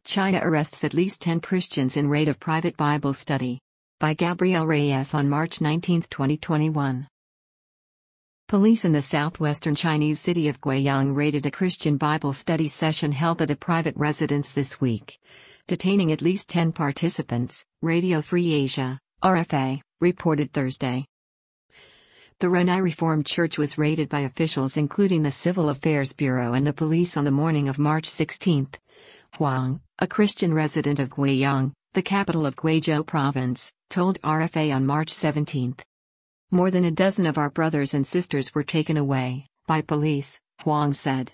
China arrests at least 10 Christians in raid of private Bible study. By Gabriel Reyes on March 19, 2021. Police in the southwestern Chinese city of Guiyang raided a Christian Bible study session held at a private residence this week, detaining at least 10 participants, Radio Free Asia, RFA, reported Thursday. The Renai Reformed Church was raided by officials including the Civil Affairs Bureau and the police on the morning of March 16. Huang, a Christian resident of Guiyang, the capital of Guizhou Province, told RFA on March 17. More than a dozen of our brothers and sisters were taken away by police, Huang said.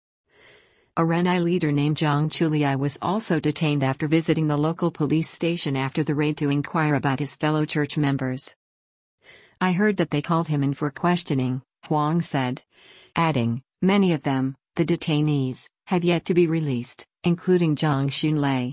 A Renai leader named Zhang Chuliai was also detained after visiting the local police station after the raid to inquire about his fellow church members. I heard that they called him in for questioning, Huang said, adding, many of them, the detainees, have yet to be released, including Zhang Xunlei.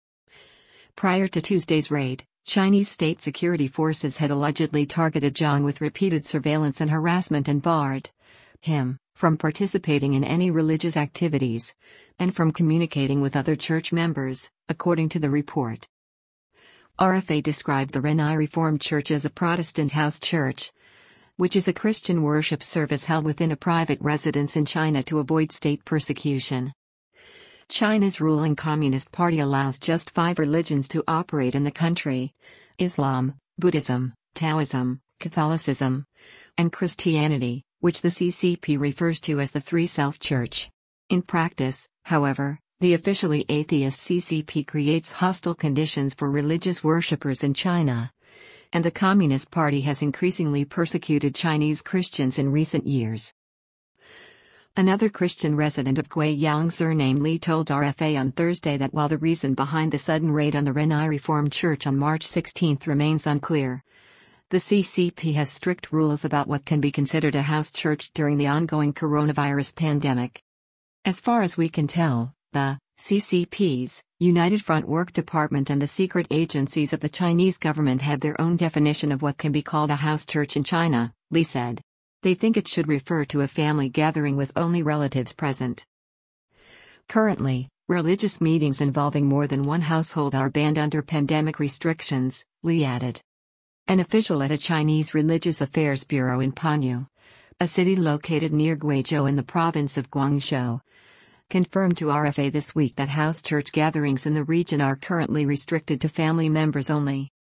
Prior to Tuesday's raid, Chinese state security forces had allegedly targeted Zhang with repeated surveillance and harassment and barred him from participating in any religious activities and from communicating with other church members, according to the report. RFA described the Renai Reformed Church as a Protestant house church, which is a Christian worship service held within a private residence in China to avoid state persecution. China's ruling Communist Party allows just 5 religions to operate in the country: Islam, Buddhism, Taoism, Catholicism, and Christianity, which the CCP refers to as the Three Self-Church. In practice, however, the officially atheist CCP creates hostile conditions for religious worshippers in China, and the Communist Party has increasingly persecuted Chinese Christians in recent years. Another Christian resident of Guiyang surnamed Li told RFA on Thursday that while the reason behind the sudden raid on the Renai Reformed Church on March 16 remains unclear, the CCP has strict rules about what can be considered a house church during the ongoing coronavirus pandemic. As far as we can tell, the CCP's United Front Work Department and the secret agencies of the Chinese government have their own definition of what can be called a house church in China, Li said. They think it should refer to a family gathering with only relatives present. Currently, religious meetings involving more than one household are banned under pandemic restrictions, Li added. An official at a Chinese Religious Affairs Bureau in Panyu, a city located near Guizhou in the province of Guangzhou, confirmed to RFA this week that house church gatherings in the region are currently restricted to family members only.